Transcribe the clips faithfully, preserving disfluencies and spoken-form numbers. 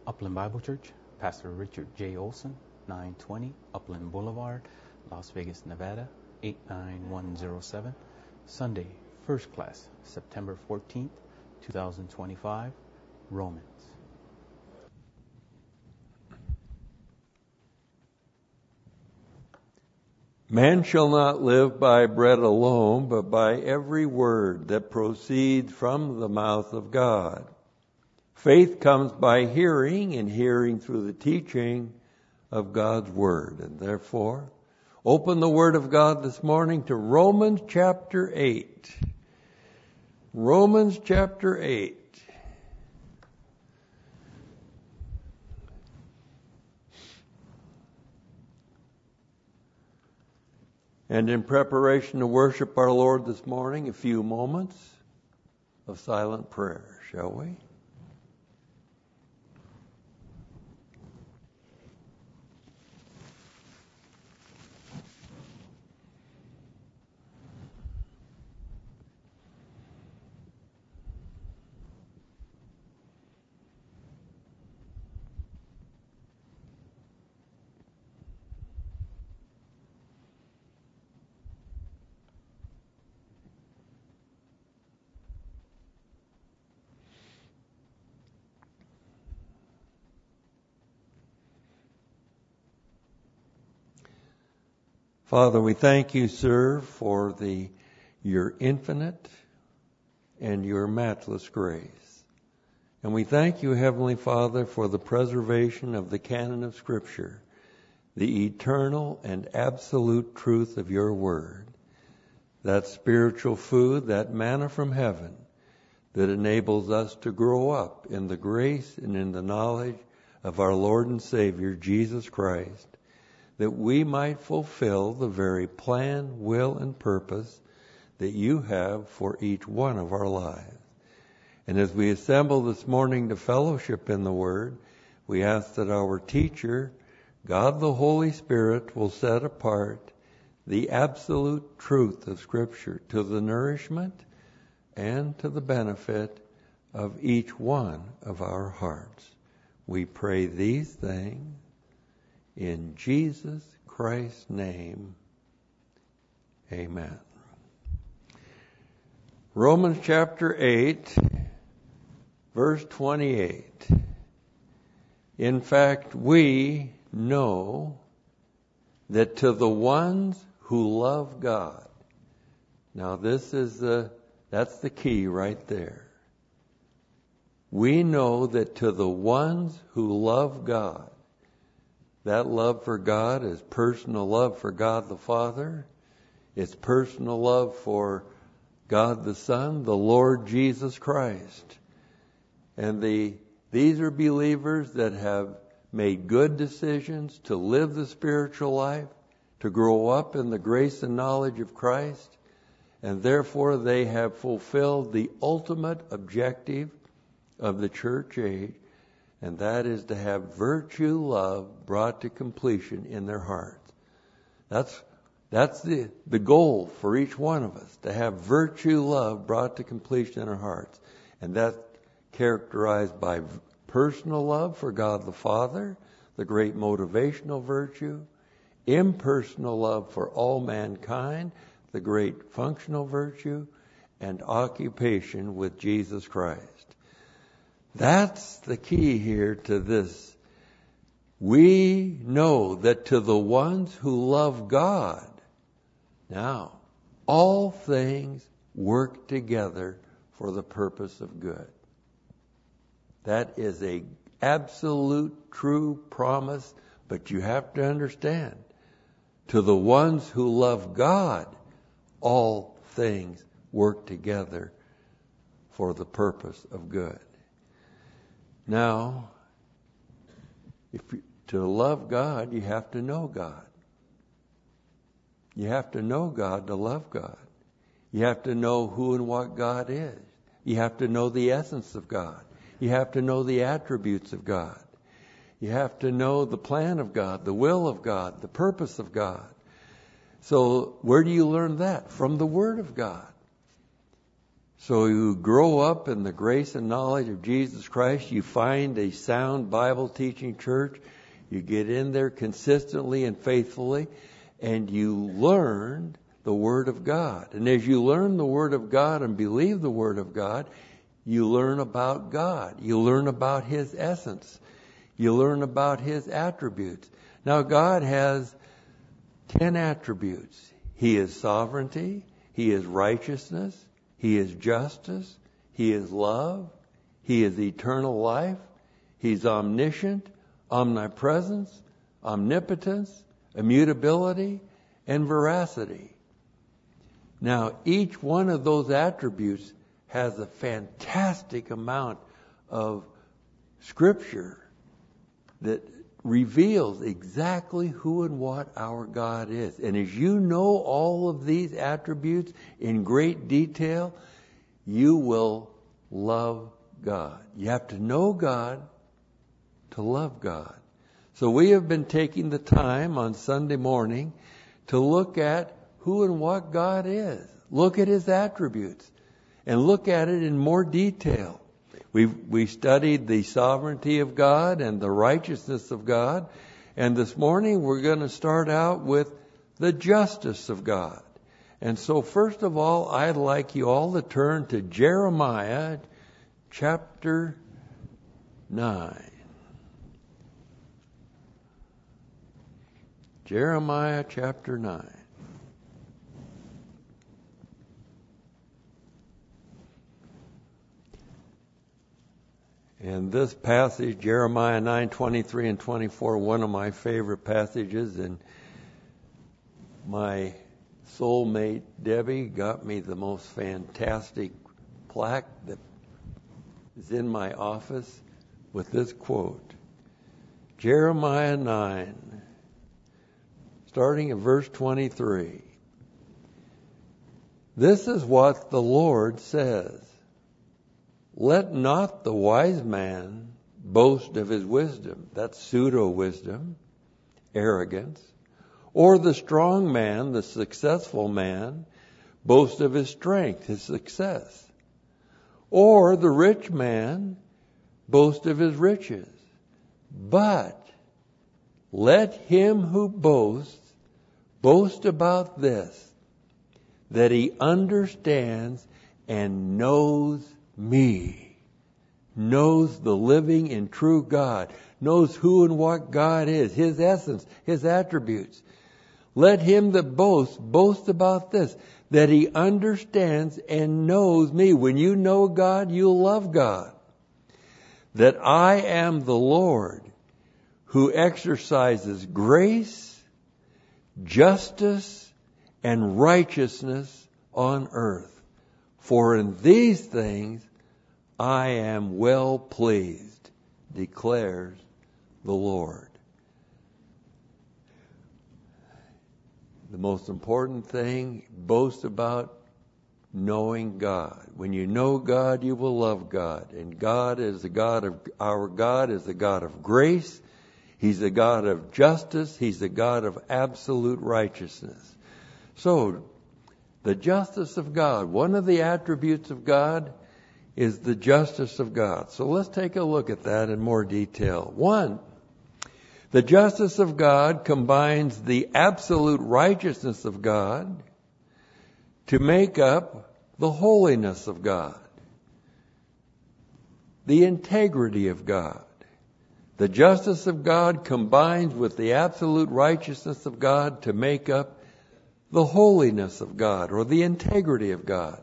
Upland Bible Church, Pastor Richard J. Olson, nine twenty Upland Boulevard, Las Vegas, Nevada, eight nine one zero seven. Sunday, First Class, September fourteenth, twenty twenty-five, Romans. Man shall not live by bread alone, but by every word that proceeds from the mouth of God. Faith comes by hearing, and hearing through the teaching of God's Word. And therefore, open the Word of God this morning to Romans chapter eight. Romans chapter eight. And in preparation to worship our Lord this morning, a few moments of silent prayer, shall we? Father, we thank you, sir, for the your infinite and your matchless grace. And we thank you, Heavenly Father, for the preservation of the canon of Scripture, the eternal and absolute truth of your word, that spiritual food, that manna from heaven, that enables us to grow up in the grace and in the knowledge of our Lord and Savior, Jesus Christ, that we might fulfill the very plan, will, and purpose that you have for each one of our lives. And as we assemble this morning to fellowship in the Word, we ask that our teacher, God the Holy Spirit, will set apart the absolute truth of Scripture to the nourishment and to the benefit of each one of our hearts. We pray these things in Jesus Christ's name, amen. Romans chapter eight, verse twenty-eight. In fact, we know that to the ones who love God. Now this is the, that's the key right there. We know that to the ones who love God. That love for God is personal love for God the Father. It's personal love for God the Son, the Lord Jesus Christ. And the these are believers that have made good decisions to live the spiritual life, to grow up in the grace and knowledge of Christ, and therefore they have fulfilled the ultimate objective of the church age, and that is to have virtue love brought to completion in their hearts. That's that's the, the goal for each one of us, to have virtue love brought to completion in our hearts. And that's characterized by personal love for God the Father, the great motivational virtue, impersonal love for all mankind, the great functional virtue, and occupation with Jesus Christ. That's the key here to this. We know that to the ones who love God, now, all things work together for the purpose of good. That is a absolute true promise, but you have to understand, to the ones who love God, all things work together for the purpose of good. Now, if you, to love God, you have to know God. You have to know God to love God. You have to know who and what God is. You have to know the essence of God. You have to know the attributes of God. You have to know the plan of God, the will of God, the purpose of God. So where do you learn that? From the Word of God. So you grow up in the grace and knowledge of Jesus Christ. You find a sound Bible teaching church. You get in there consistently and faithfully, and you learn the Word of God. And as you learn the Word of God and believe the Word of God, you learn about God. You learn about His essence. You learn about His attributes. Now, God has ten attributes. He is sovereignty. He is righteousness. He is justice. He is love. He is eternal life. He's omniscient, omnipresence, omnipotence, immutability, and veracity. Now, each one of those attributes has a fantastic amount of Scripture that reveals exactly who and what our God is. And as you know all of these attributes in great detail, you will love God. You have to know God to love God. So we have been taking the time on Sunday morning to look at who and what God is. Look at His attributes and look at it in more detail. We we studied the sovereignty of God and the righteousness of God. And this morning we're going to start out with the justice of God. And so first of all, I'd like you all to turn to Jeremiah chapter nine. Jeremiah chapter nine. And this passage, Jeremiah nine, twenty-three and twenty-four, one of my favorite passages. And my soulmate, Debbie, got me the most fantastic plaque that is in my office with this quote. Jeremiah nine, starting at verse twenty-three. This is what the Lord says. Let not the wise man boast of his wisdom. That's pseudo-wisdom, arrogance. Or the strong man, the successful man, boast of his strength, his success. Or the rich man boast of his riches. But let him who boasts boast about this, that he understands and knows me, knows the living and true God, knows who and what God is, His essence, His attributes. Let him that boasts boast about this, that he understands and knows me. When you know God, you'll love God. That I am the Lord who exercises grace, justice, and righteousness on earth. For in these things I am well pleased, declares the Lord. The most important thing, boast about knowing God. When you know God, you will love God. And God is the God of, our God is the God of grace. He's the God of justice. He's the God of absolute righteousness. So, the justice of God. One of the attributes of God is the justice of God. So let's take a look at that in more detail. One, the justice of God combines the absolute righteousness of God to make up the holiness of God, the integrity of God. The justice of God combines with the absolute righteousness of God to make up the holiness of God, or the integrity of God.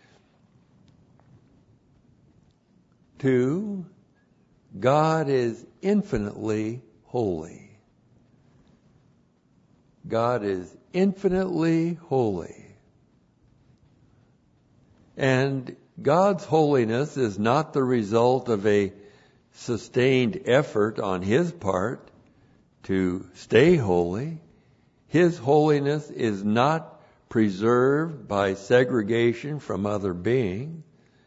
Two, God is infinitely holy. God is infinitely holy. And God's holiness is not the result of a sustained effort on His part to stay holy. His holiness is not preserved by segregation from other beings.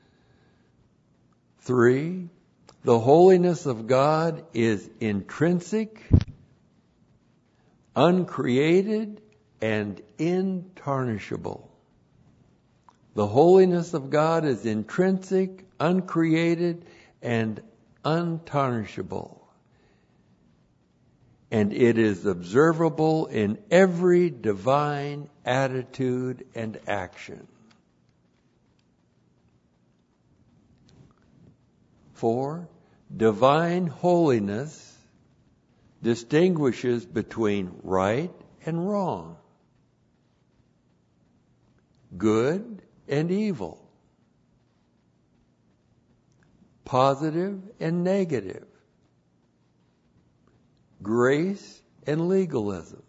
Three, the holiness of God is intrinsic, uncreated, and intarnishable. The holiness of God is intrinsic, uncreated, and untarnishable. And it is observable in every divine attitude and action. Four, divine holiness distinguishes between right and wrong, good and evil, positive and negative, grace and legalism.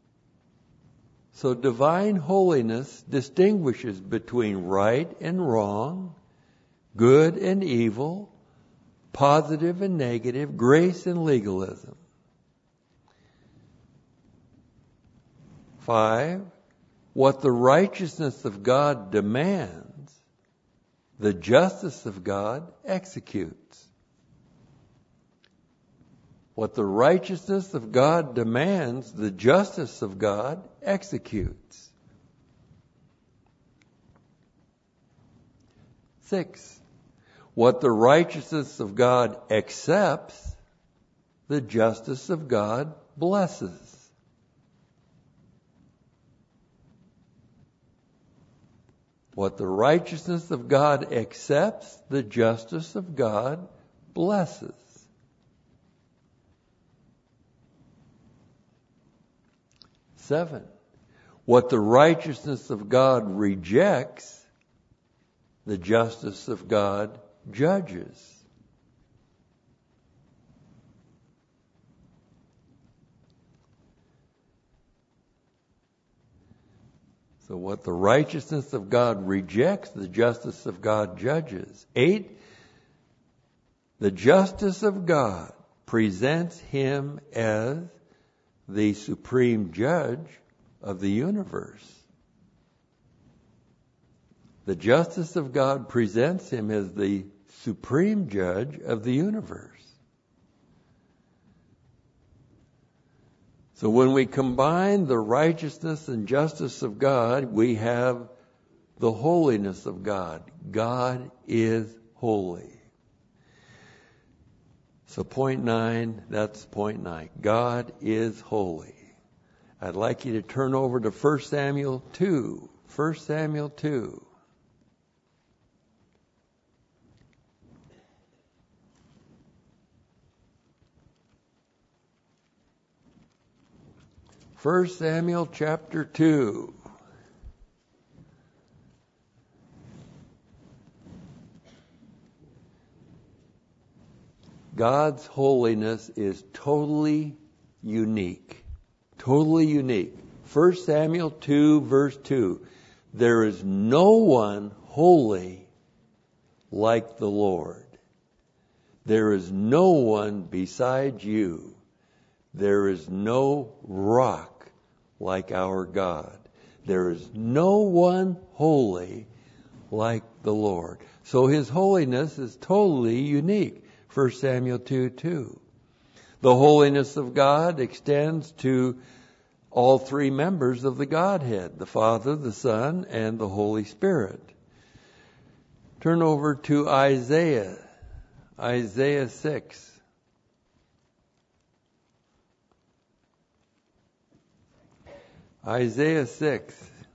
So divine holiness distinguishes between right and wrong, good and evil, positive and negative, grace and legalism. Five, what the righteousness of God demands, the justice of God executes. What the righteousness of God demands, the justice of God executes. Six, what the righteousness of God accepts, the justice of God blesses. What the righteousness of God accepts, the justice of God blesses. Seven, what the righteousness of God rejects, the justice of God judges. So what the righteousness of God rejects, the justice of God judges. Eight, the justice of God presents him as the supreme judge of the universe. The justice of God presents him as the supreme judge of the universe. So when we combine the righteousness and justice of God, we have the holiness of God. God is holy. So point nine, that's point nine. God is holy. I'd like you to turn over to First Samuel two. First Samuel two. First Samuel chapter two. God's holiness is totally unique. Totally unique. First Samuel two verse two. There is no one holy like the Lord. There is no one beside you. There is no rock like our God. There is no one holy like the Lord. So his holiness is totally unique. First Samuel two two. The holiness of God extends to all three members of the Godhead, the Father, the Son, and the Holy Spirit. Turn over to Isaiah, Isaiah six. Isaiah six.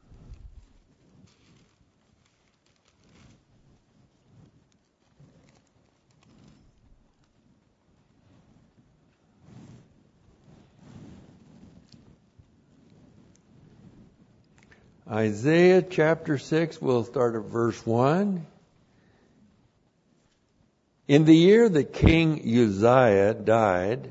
Isaiah chapter six, we'll start at verse one. In the year that King Uzziah died,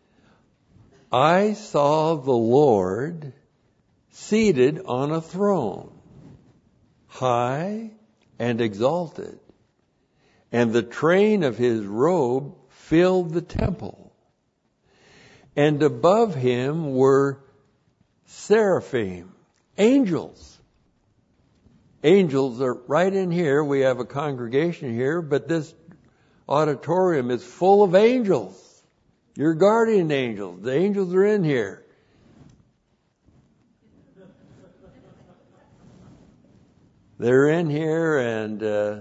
I saw the Lord seated on a throne, high and exalted, and the train of his robe filled the temple. And above him were seraphim, angels. Angels are right in here. We have a congregation here, but this auditorium is full of angels. Your guardian angels. The angels are in here. they're in here, and uh,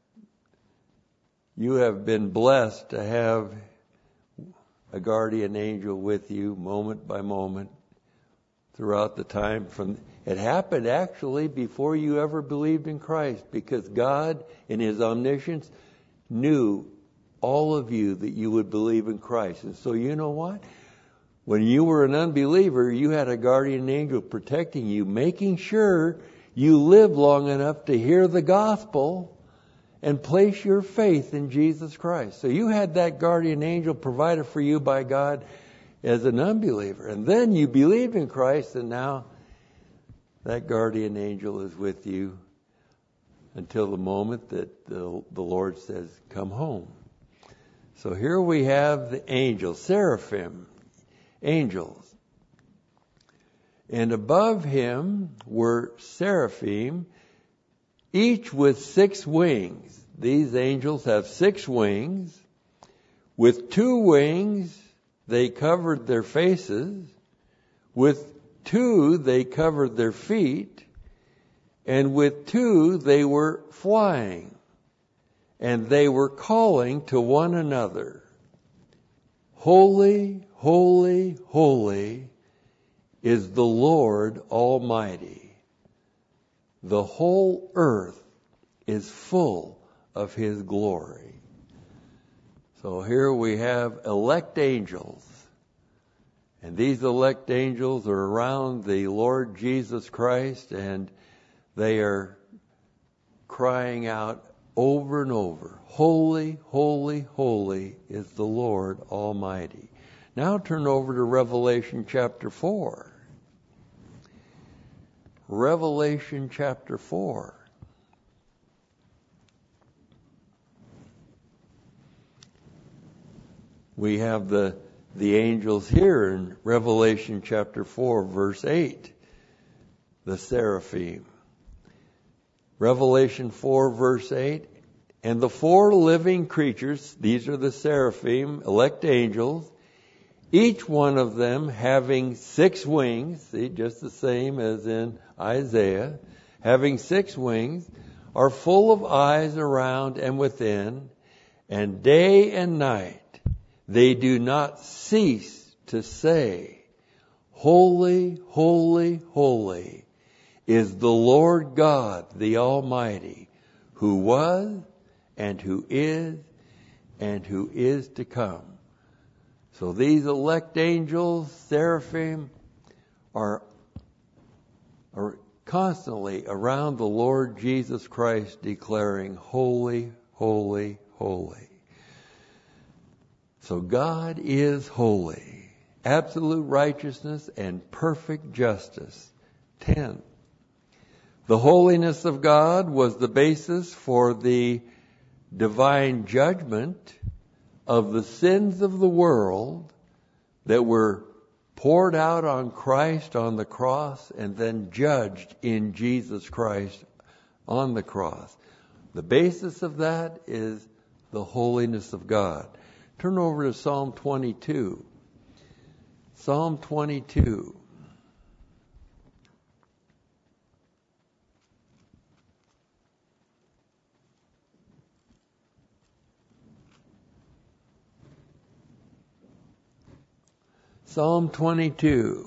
you have been blessed to have a guardian angel with you moment by moment throughout the time. From it happened actually before you ever believed in Christ, because God in His omniscience knew all of you that you would believe in Christ. And so you know what? When you were an unbeliever, you had a guardian angel protecting you, making sure you lived long enough to hear the gospel and place your faith in Jesus Christ. So you had that guardian angel provided for you by God as an unbeliever. And then you believed in Christ, and now that guardian angel is with you until the moment that the, the Lord says, come home. So here we have the angels, seraphim, angels. And above him were seraphim, each with six wings. These angels have six wings. With two wings, they covered their faces. With two, they covered their feet. And with two, they were flying. And they were calling to one another, Holy, holy, holy is the Lord Almighty. The whole earth is full of His glory. So here we have elect angels. And these elect angels are around the Lord Jesus Christ, and they are crying out over and over, Holy, holy, holy is the Lord Almighty. Now turn over to Revelation chapter four. Revelation chapter four. We have the, the angels here in Revelation chapter four, verse eight. The seraphim. Revelation four, verse eight. And the four living creatures, these are the seraphim, elect angels, each one of them having six wings, see, just the same as in Isaiah, having six wings, are full of eyes around and within, and day and night they do not cease to say, Holy, holy, holy is the Lord God, the Almighty, who was and who is and who is to come. So these elect angels, seraphim, are, are constantly around the Lord Jesus Christ declaring, Holy, holy, holy. So God is holy, absolute righteousness and perfect justice. Ten. The holiness of God was the basis for the divine judgment of the sins of the world that were poured out on Christ on the cross and then judged in Jesus Christ on the cross. The basis of that is the holiness of God. Turn over to Psalm twenty-two. Psalm twenty-two. Psalm twenty-two.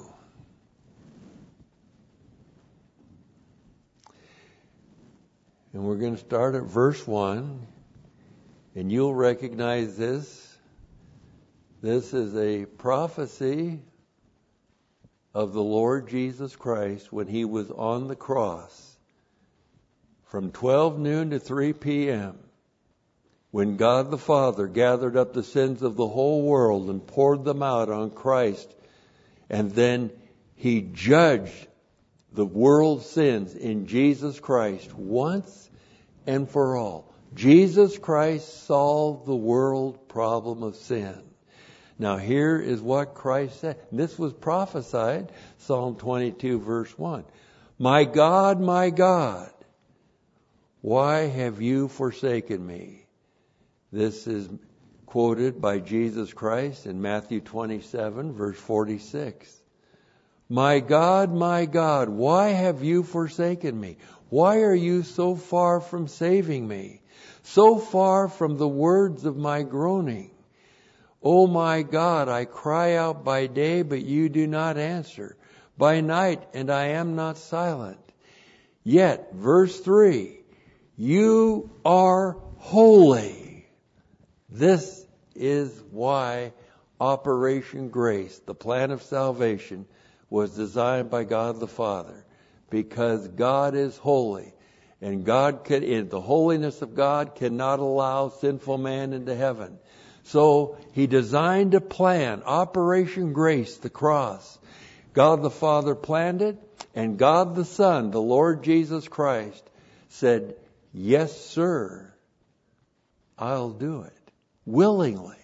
And we're going to start at verse one. And you'll recognize this. This is a prophecy of the Lord Jesus Christ when He was on the cross from twelve noon to three p.m. when God the Father gathered up the sins of the whole world and poured them out on Christ. And then He judged the world's sins in Jesus Christ once and for all. Jesus Christ solved the world problem of sin. Now here is what Christ said. This was prophesied, Psalm twenty-two, verse one. My God, my God, why have you forsaken me? This is quoted by Jesus Christ in Matthew twenty-seven, verse forty-six. My God, my God, why have you forsaken me? Why are you so far from saving me? So far from the words of my groaning? O my God, I cry out by day, but you do not answer. By night, and I am not silent. Yet, verse three, you are holy. This is why Operation Grace, the plan of salvation, was designed by God the Father. Because God is holy. And God can, in the holiness of God cannot allow sinful man into heaven. So He designed a plan, Operation Grace, the cross. God the Father planned it, and God the Son, the Lord Jesus Christ, said, yes, sir, I'll do it, willingly.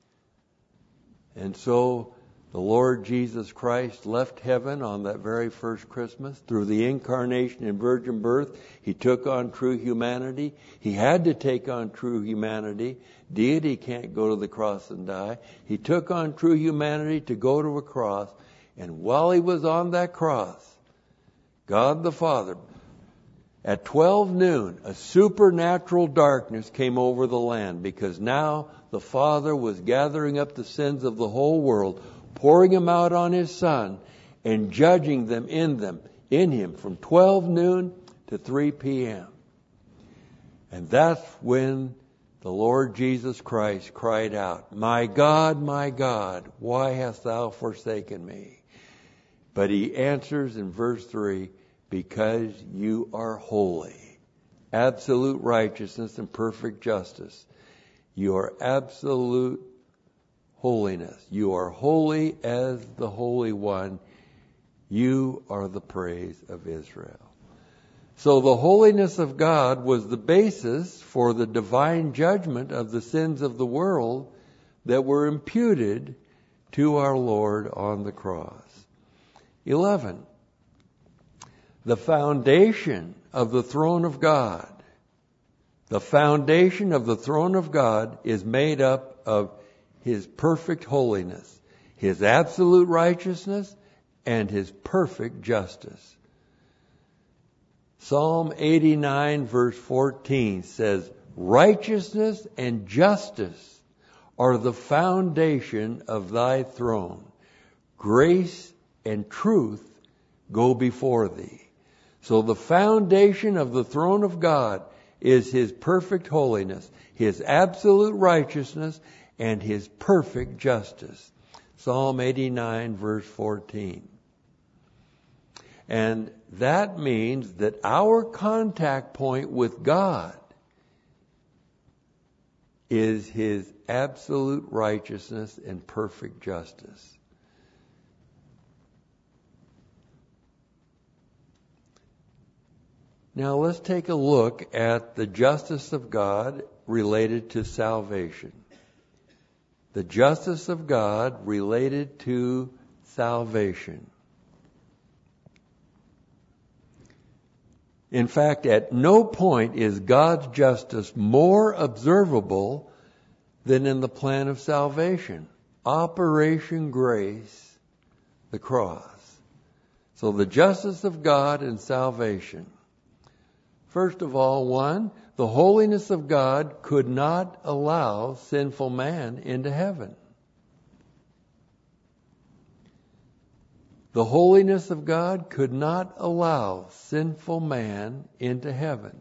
And so the Lord Jesus Christ left heaven on that very first Christmas. Through the incarnation and virgin birth, He took on true humanity. He had to take on true humanity. Deity can't go to the cross and die. He took on true humanity to go to a cross. And while He was on that cross, God the Father, at twelve noon, a supernatural darkness came over the land, because now the Father was gathering up the sins of the whole world, pouring them out on His Son, and judging them in them, in Him, from twelve noon to three p.m. And that's when the Lord Jesus Christ cried out, my God, my God, why hast thou forsaken me? But He answers in verse three, because you are holy. Absolute righteousness and perfect justice. You are absolute holiness. You are holy as the Holy One. You are the praise of Israel. So the holiness of God was the basis for the divine judgment of the sins of the world that were imputed to our Lord on the cross. eleven. The foundation of the throne of God. The foundation of the throne of God is made up of His perfect holiness, His absolute righteousness, and His perfect justice. Psalm eighty-nine verse fourteen says, righteousness and justice are the foundation of thy throne. Grace and truth go before thee. So the foundation of the throne of God is His perfect holiness, His absolute righteousness, and His perfect justice. Psalm eighty-nine verse fourteen. And that means that our contact point with God is His absolute righteousness and perfect justice. Now let's take a look at the justice of God related to salvation. The justice of God related to salvation. In fact, at no point is God's justice more observable than in the plan of salvation. Operation Grace, the cross. So the justice of God in salvation. First of all, one, the holiness of God could not allow sinful man into heaven. The holiness of God could not allow sinful man into heaven.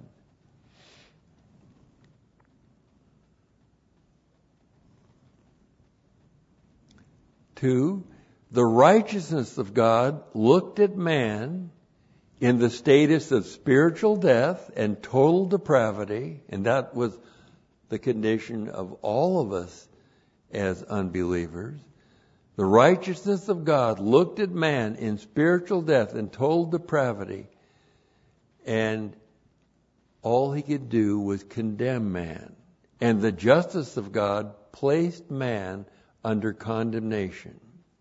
Two, the righteousness of God looked at man in the status of spiritual death and total depravity, and that was the condition of all of us as unbelievers. The righteousness of God looked at man in spiritual death and total depravity, and all He could do was condemn man. And the justice of God placed man under condemnation.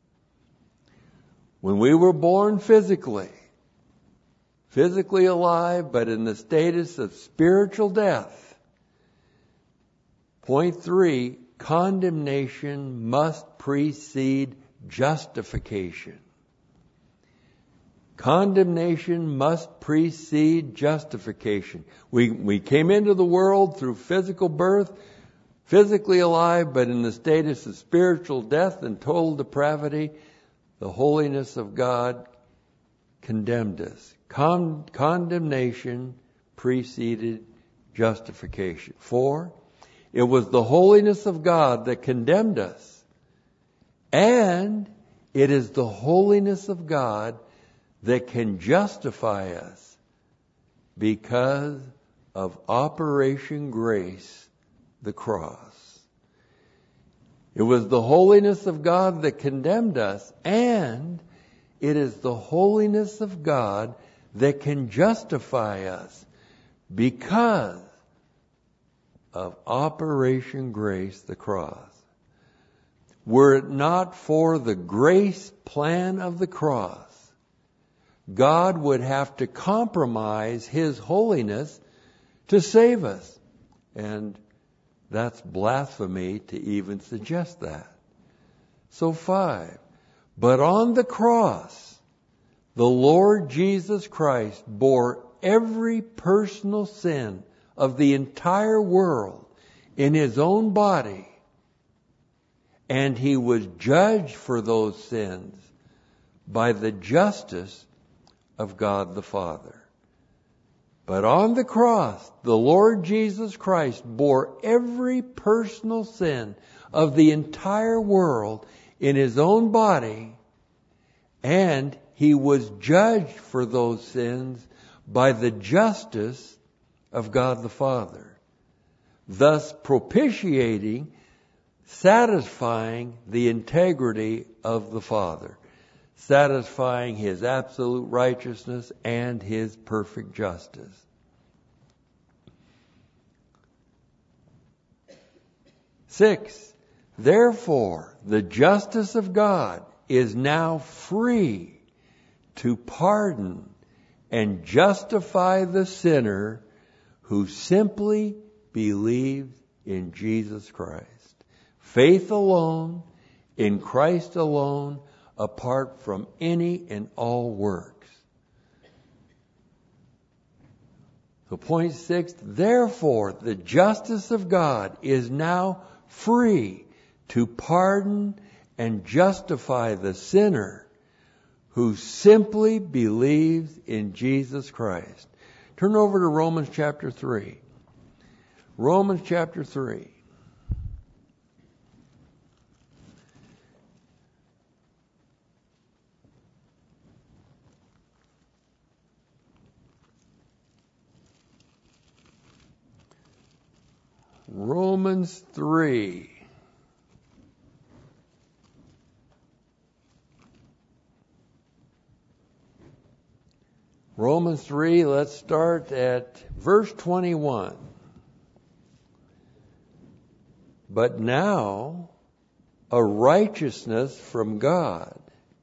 When we were born physically, physically alive, but in the status of spiritual death. Point three, condemnation must precede justification. Condemnation must precede justification. We, we came into the world through physical birth, physically alive, but in the status of spiritual death and total depravity. The holiness of God condemned us. Con- condemnation preceded justification. Four, it was the holiness of God that condemned us. And it is the holiness of God that can justify us because of Operation Grace, the cross. It was the holiness of God that condemned us, and it is the holiness of God that can justify us because of Operation Grace, the cross. Were it not for the grace plan of the cross, God would have to compromise His holiness to save us. And that's blasphemy to even suggest that. So five, but on the cross, the Lord Jesus Christ bore every personal sin of the entire world in His own body, and He was judged for those sins by the justice of God the Father. But on the cross, the Lord Jesus Christ bore every personal sin of the entire world in His own body, and He was judged for those sins by the justice of God the Father, thus propitiating, satisfying the integrity of the Father, satisfying His absolute righteousness and His perfect justice. Six, therefore, the justice of God is now free to pardon and justify the sinner who simply believes in Jesus Christ. Faith alone, in Christ alone, apart from any and all works. So point six, therefore, the justice of God is now free to pardon and justify the sinner who simply believes in Jesus Christ. Turn over to Romans chapter three. Romans chapter three. Romans three. Romans three, let's start at verse twenty-one. But now a righteousness from God,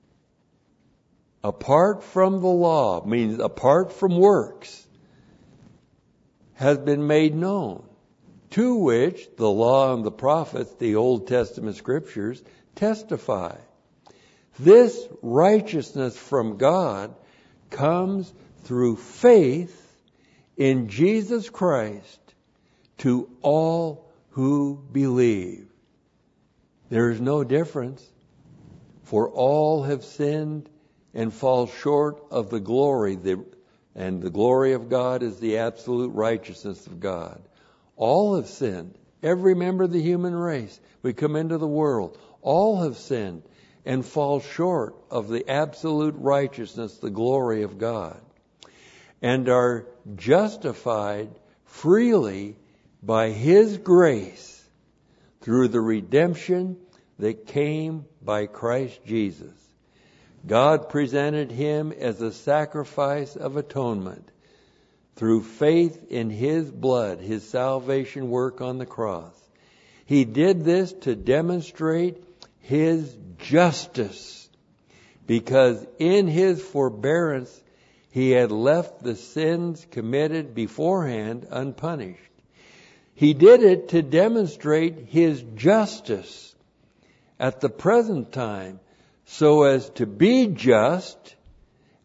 apart from the law, means apart from works, has been made known, to which the law and the prophets, the Old Testament scriptures, testify. This righteousness from God comes through faith in Jesus Christ to all who believe. There is no difference, for all have sinned and fall short of the glory, and the glory of God is the absolute righteousness of God. All have sinned. Every member of the human race. We come into the world. All have sinned and fall short of the absolute righteousness, the glory of God, and are justified freely by His grace through the redemption that came by Christ Jesus. God presented Him as a sacrifice of atonement through faith in His blood, His salvation work on the cross. He did this to demonstrate His justice, because in His forbearance He had left the sins committed beforehand unpunished. He did it to demonstrate His justice at the present time, so as to be just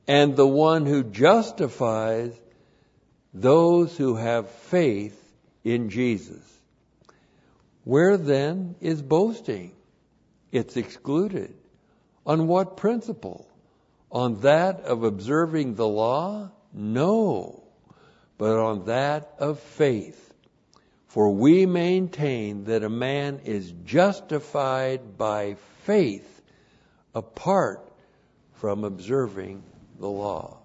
and the one who justifies those who have faith in Jesus. Where then is boasting? It's excluded. On what principle? On that of observing the law? No, but on that of faith. For we maintain that a man is justified by faith apart from observing the law.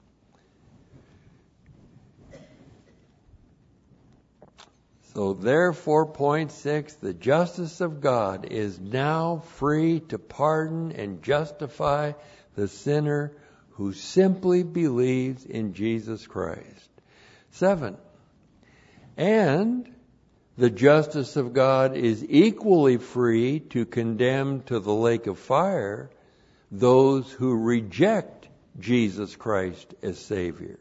So therefore, point six, the justice of God is now free to pardon and justify the sinner who simply believes in Jesus Christ. Seven, and the justice of God is equally free to condemn to the lake of fire those who reject Jesus Christ as Savior.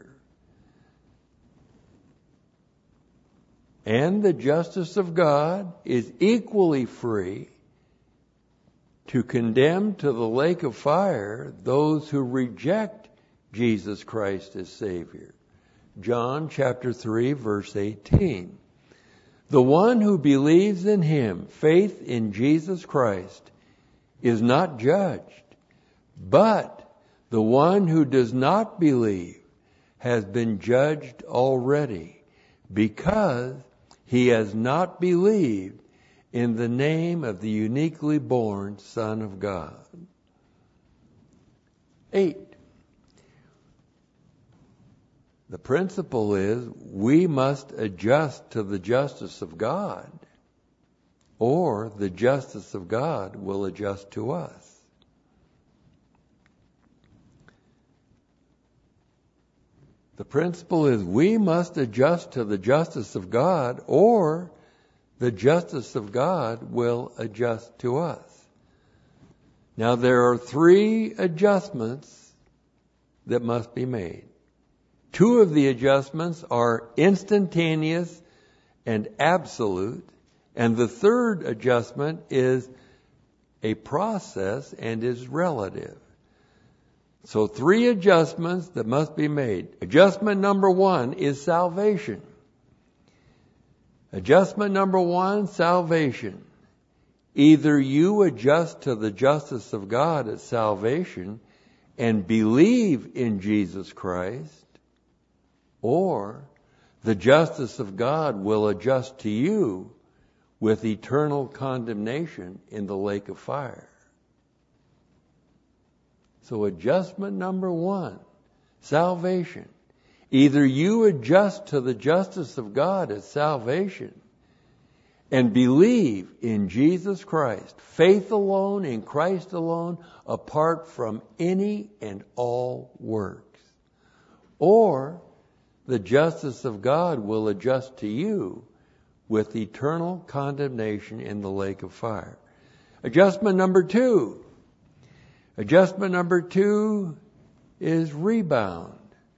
And the justice of God is equally free to condemn to the lake of fire those who reject Jesus Christ as Savior. John chapter three, verse eighteen. The one who believes in Him, faith in Jesus Christ, is not judged, but the one who does not believe has been judged already, because he has not believed in the name of the uniquely born Son of God. Eight. The principle is we must adjust to the justice of God, or the justice of God will adjust to us. The principle is we must adjust to the justice of God, or the justice of God will adjust to us. Now there are three adjustments that must be made. Two of the adjustments are instantaneous and absolute, and the third adjustment is a process and is relative. So three adjustments that must be made. Adjustment number one is salvation. Adjustment number one, salvation. Either you adjust to the justice of God at salvation and believe in Jesus Christ, or the justice of God will adjust to you with eternal condemnation in the lake of fire. So adjustment number one, salvation. Either you adjust to the justice of God as salvation and believe in Jesus Christ, faith alone in Christ alone, apart from any and all works. Or the justice of God will adjust to you with eternal condemnation in the lake of fire. Adjustment number two. Adjustment number two is rebound.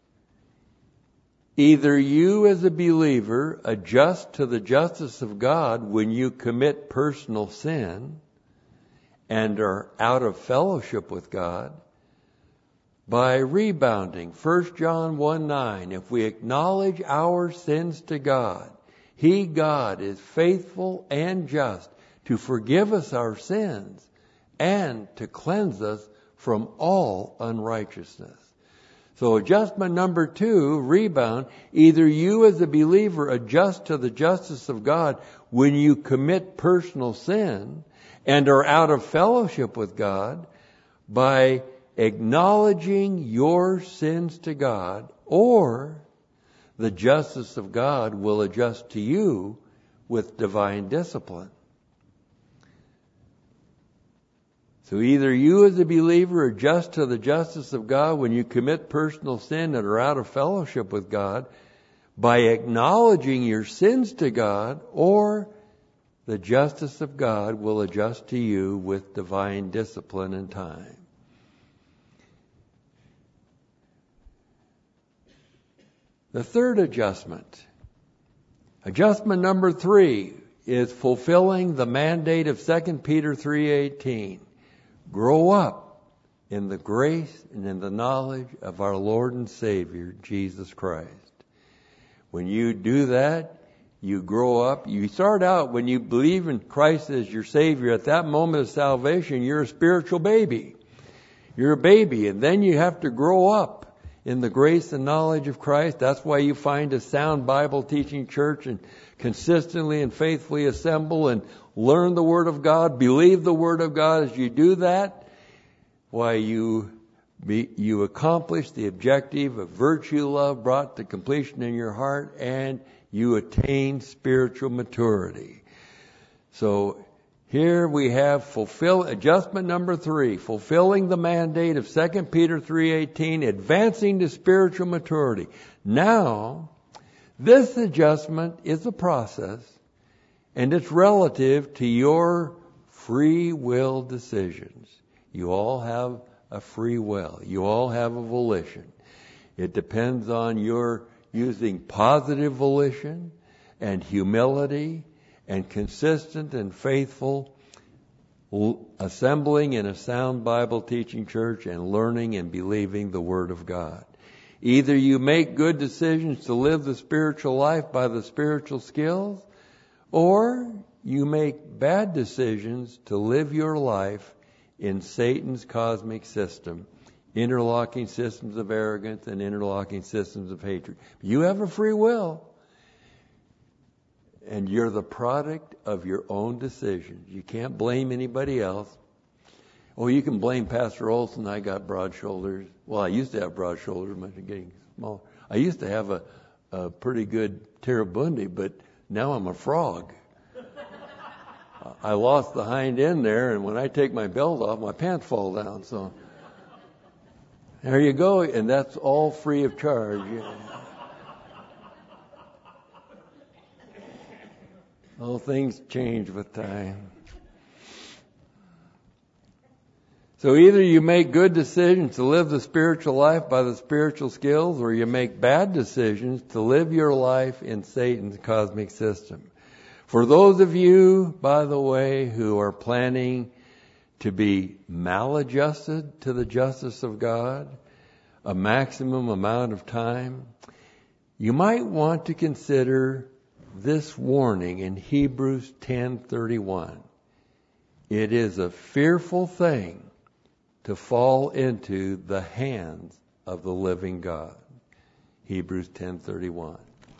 Either you as a believer adjust to the justice of God when you commit personal sin and are out of fellowship with God by rebounding. First John one nine, if we acknowledge our sins to God, He, God, is faithful and just to forgive us our sins and to cleanse us from all unrighteousness. So adjustment number two, rebound, either you as a believer adjust to the justice of God when you commit personal sin and are out of fellowship with God by acknowledging your sins to God, or the justice of God will adjust to you with divine discipline. So either you as a believer adjust to the justice of God when you commit personal sin and are out of fellowship with God by acknowledging your sins to God, or the justice of God will adjust to you with divine discipline and time. The third adjustment, adjustment number three, is fulfilling the mandate of Second Peter three eighteen. Grow up in the grace and in the knowledge of our Lord and Savior, Jesus Christ. When you do that, you grow up. You start out when you believe in Christ as your Savior. At that moment of salvation, you're a spiritual baby. You're a baby, and then you have to grow up in the grace and knowledge of Christ. That's why you find a sound Bible teaching church and consistently and faithfully assemble and learn the Word of God, believe the Word of God. As you do that, why you be, you accomplish the objective of virtue love brought to completion in your heart, and you attain spiritual maturity. So here we have fulfill adjustment number three, fulfilling the mandate of Second Peter three eighteen, advancing to spiritual maturity. Now, this adjustment is a process, and it's relative to your free will decisions. You all have a free will. You all have a volition. It depends on your using positive volition and humility and consistent and faithful assembling in a sound Bible teaching church and learning and believing the Word of God. Either you make good decisions to live the spiritual life by the spiritual skills, or you make bad decisions to live your life in Satan's cosmic system, interlocking systems of arrogance and interlocking systems of hatred. You have a free will, and you're the product of your own decisions. You can't blame anybody else. Oh, you can blame Pastor Olson. I got broad shoulders. Well, I used to have broad shoulders, but I'm getting smaller. I used to have a, a pretty good Terabundi, but now I'm a frog. I lost the hind end there, and when I take my belt off, my pants fall down. So there you go, and that's all free of charge. All things change with time. So either you make good decisions to live the spiritual life by the spiritual skills, or you make bad decisions to live your life in Satan's cosmic system. For those of you, by the way, who are planning to be maladjusted to the justice of God, a maximum amount of time, you might want to consider this warning in Hebrews ten thirty-one. It is a fearful thing to fall into the hands of the living God. Hebrews ten thirty-one.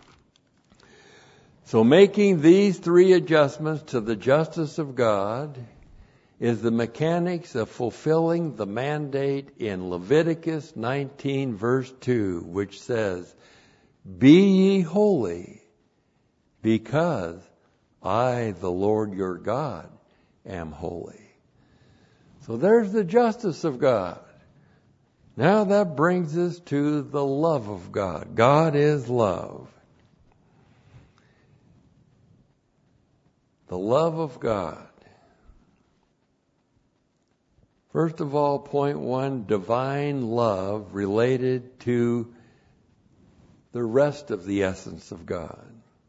So making these three adjustments to the justice of God is the mechanics of fulfilling the mandate in Leviticus nineteen verse two, which says, "Be ye holy, because I, the Lord your God, am holy." So there's the justice of God. Now that brings us to the love of God. God is love. The love of God. First of all, point one, divine love related to the rest of the essence of God.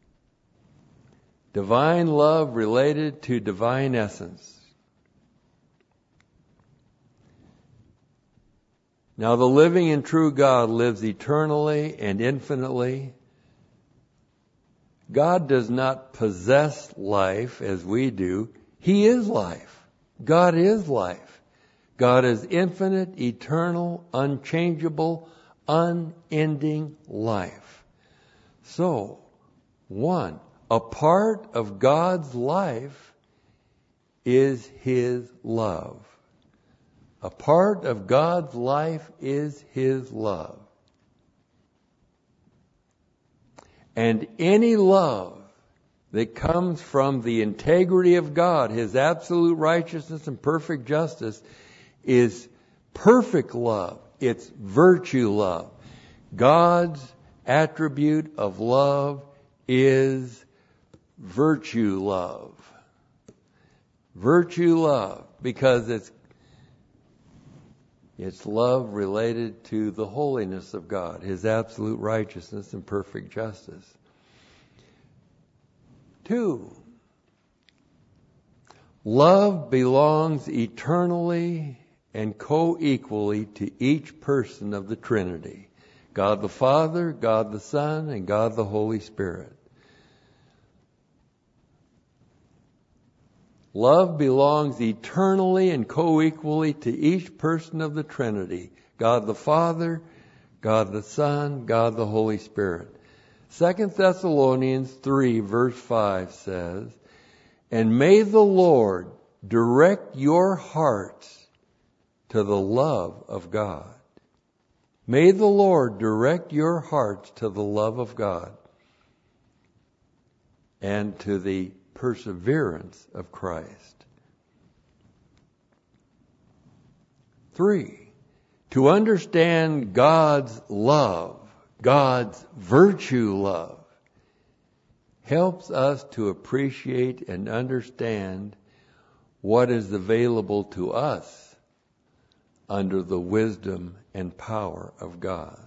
Divine love related to divine essence. Now the living and true God lives eternally and infinitely. God does not possess life as we do. He is life. God is life. God is infinite, eternal, unchangeable, unending life. So, one, a part of God's life is His love. A part of God's life is His love. And any love that comes from the integrity of God, His absolute righteousness and perfect justice, is perfect love. It's virtue love. God's attribute of love is virtue love. Virtue love, because it's It's love related to the holiness of God, His absolute righteousness and perfect justice. Two, love belongs eternally and co-equally to each person of the Trinity. God the Father, God the Son, and God the Holy Spirit. Love belongs eternally and co-equally to each person of the Trinity. God the Father, God the Son, God the Holy Spirit. Second Thessalonians three verse five says, "And may the Lord direct your hearts to the love of God." May the Lord direct your hearts to the love of God and to the perseverance of Christ. Three, to understand God's love, God's virtue love, helps us to appreciate and understand what is available to us under the wisdom and power of God.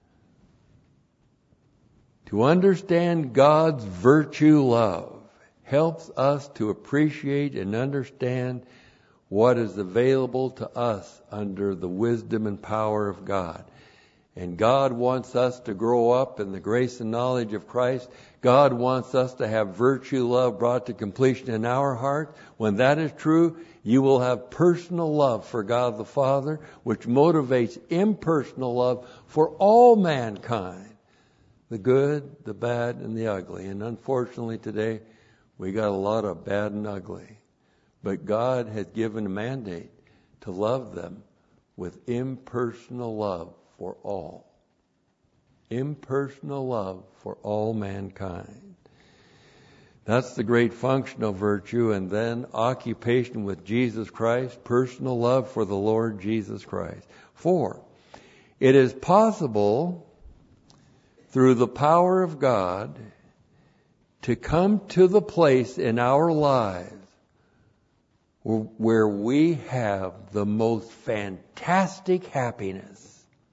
To understand God's virtue love helps us to appreciate and understand what is available to us under the wisdom and power of God. And God wants us to grow up in the grace and knowledge of Christ. God wants us to have virtue love brought to completion in our heart. When that is true, you will have personal love for God the Father, which motivates impersonal love for all mankind, the good, the bad, and the ugly. And unfortunately today, we got a lot of bad and ugly. But God has given a mandate to love them with impersonal love for all. Impersonal love for all mankind. That's the great functional virtue. And then occupation with Jesus Christ, personal love for the Lord Jesus Christ. Four, it is possible through the power of God to come to the place in our lives where we have the most fantastic happiness.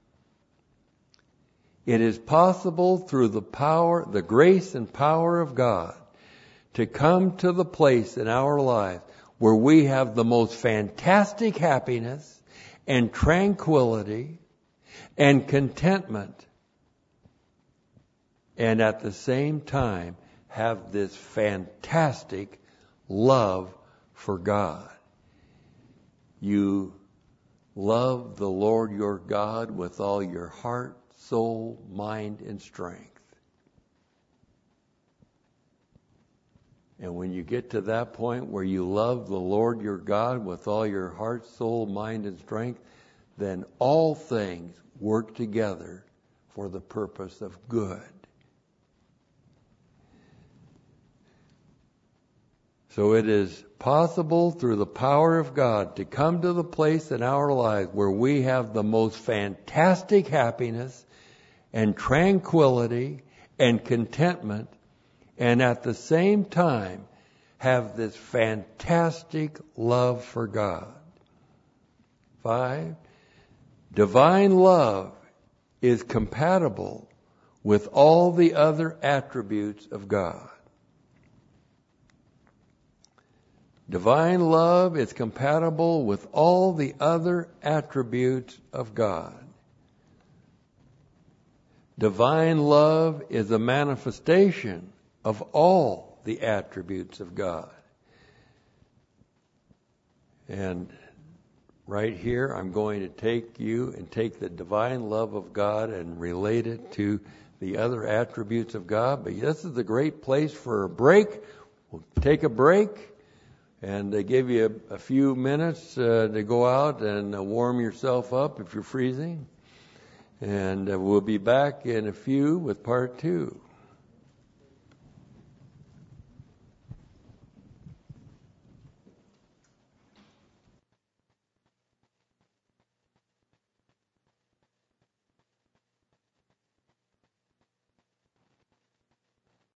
It is possible through the power, the grace and power of God to come to the place in our lives where we have the most fantastic happiness and tranquility and contentment, and at the same time have this fantastic love for God. You love the Lord your God with all your heart, soul, mind, and strength. And when you get to that point where you love the Lord your God with all your heart, soul, mind, and strength, then all things work together for the purpose of good. So it is possible through the power of God to come to the place in our lives where we have the most fantastic happiness and tranquility and contentment, and at the same time have this fantastic love for God. Five, divine love is compatible with all the other attributes of God. Divine love is compatible with all the other attributes of God. Divine love is a manifestation of all the attributes of God. And right here, I'm going to take you and take the divine love of God and relate it to the other attributes of God. But this is a great place for a break. We'll take a break. And they give you a, a few minutes uh, to go out and uh, warm yourself up if you're freezing. And uh, we'll be back in a few with part two.